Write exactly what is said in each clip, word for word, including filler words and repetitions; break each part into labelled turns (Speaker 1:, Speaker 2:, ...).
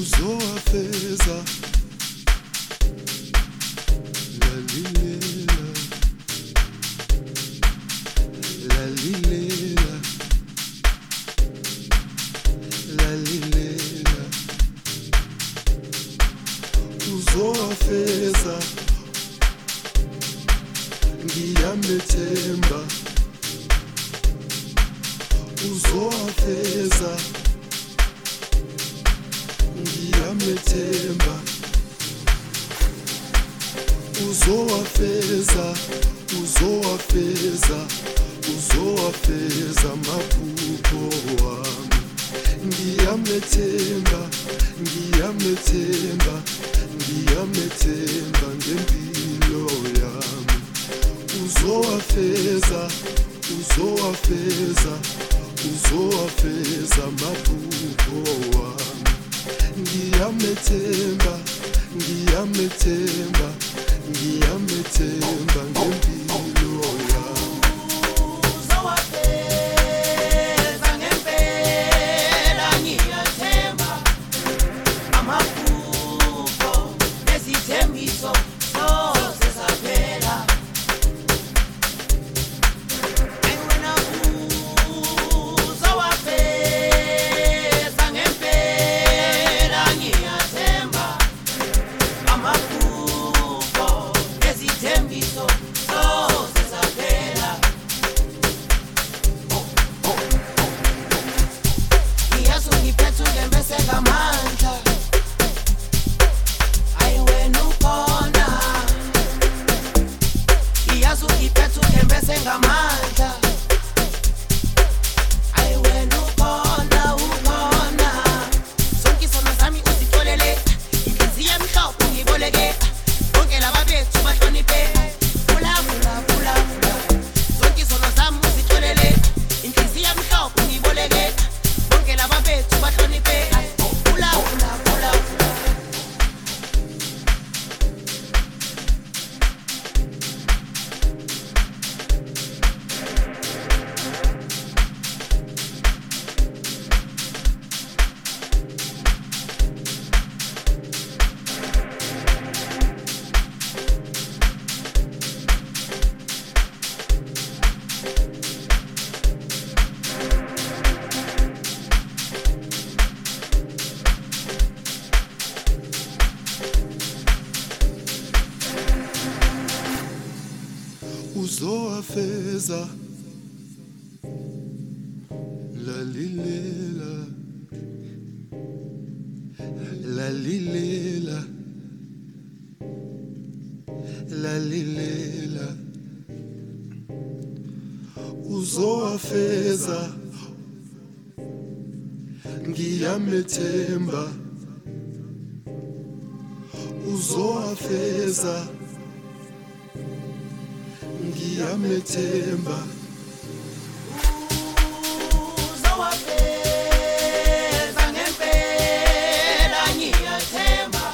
Speaker 1: uzowafeza lalilela lalilela lalilela uzowafeza ngiyamethemba uzowafeza ngiyamethemba uzowafeza uzowafeza uzowafeza maphupho wami ngiyamethemba ngiyamethemba ngiyamethemba ngempilo yami uzowafeza uzowafeza uzowafeza maphupho wami ngiyamethemba ngiyamethemba ngiyamethemba ngempilo yami
Speaker 2: uzowafeza ngempela ngiyathemba amaphupho nesithembiso soze saphela wena uzowafeza ngempela ngiyathemba amaphupho nesithembiso soze saphela ngiyazi ungiphethe ungembese ngamandla ayi wena ukhona ngiyazi ungiphethe ungembese ngamandla ayi wena ukhona ukhona zonke izono zami uzitholele inhliziyo emhlophe ngiboleke bonke laba bethu bahloniphe vula vula vula vula zonke izono zami uzitholele inhliziyo emhlophe ngiboleke bonke laba bethu bahloniphe vula vula vula vula
Speaker 1: uzowafeza lalilela lalilela lalilela uzowafeza ngiyamethemba uzowafeza ngiyamethemba
Speaker 2: uzowafeza ngempela ngiyathemba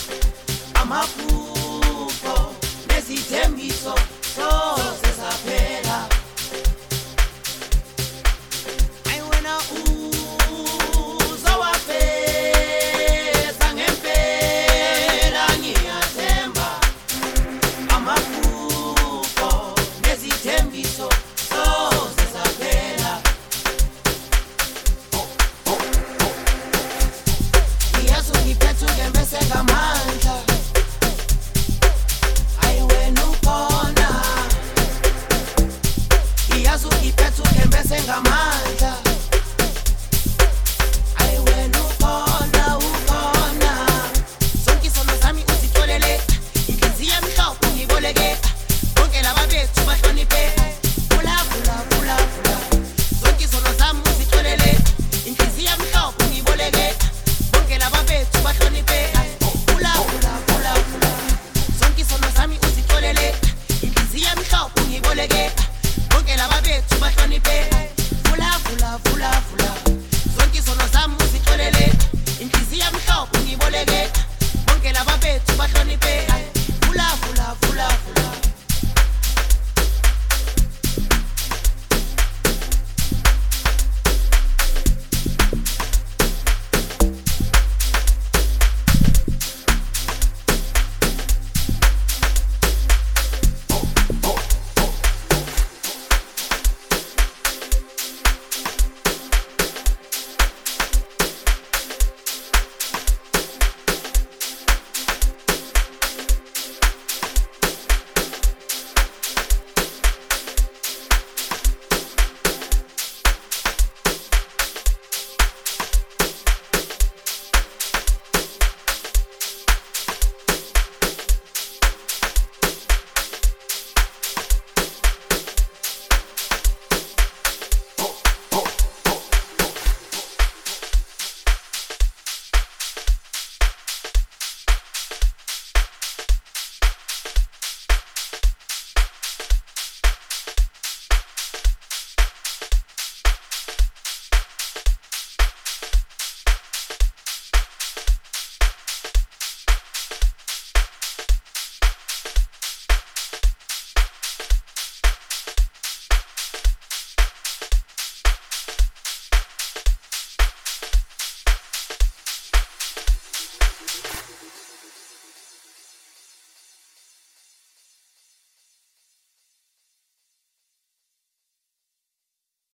Speaker 2: amaphupho nesithembiso soze saphela ayi wena uzowafeza ngempela ngiyathemba amaphupho nesithembiso soze saphela ngiyazi ungiphethe ungembese ngamandla ayi wena ukhona ngiyazi ungiphethe ungembese ngamandla ayi wena ukhona ukhona zonke izono zami uzitholele inhliziyo emhlophe ngiboleke bonke laba bethu bahloniphe vula vula vula vula zonke izono zami uzitholele inhliziyo emhlophe ngiboleke bonke laba bethu bahloniphe vula vula vula vula zonke izono zami uzitholele inhliziyo emhlophe ngiboleke bonke laba bethu bahloniphe